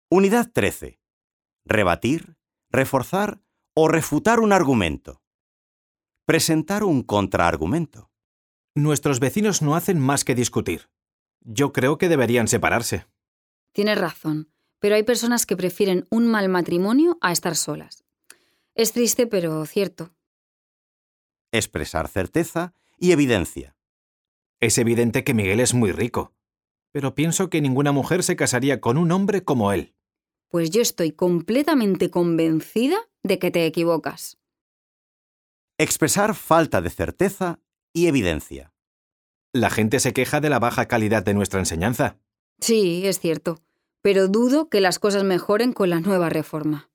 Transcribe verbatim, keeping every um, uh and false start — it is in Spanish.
Unidad trece. Rebatir, reforzar o refutar un argumento. Presentar un contraargumento. Nuestros vecinos no hacen más que discutir. Yo creo que deberían separarse. Tienes razón, pero hay personas que prefieren un mal matrimonio a estar solas. Es triste, pero cierto. Expresar certeza y evidencia. Es evidente que Miguel es muy rico, pero pienso que ninguna mujer se casaría con un hombre como él. Pues yo estoy completamente convencida de que te equivocas. Expresar falta de certeza y evidencia. La gente se queja de la baja calidad de nuestra enseñanza. Sí, es cierto, pero dudo que las cosas mejoren con la nueva reforma.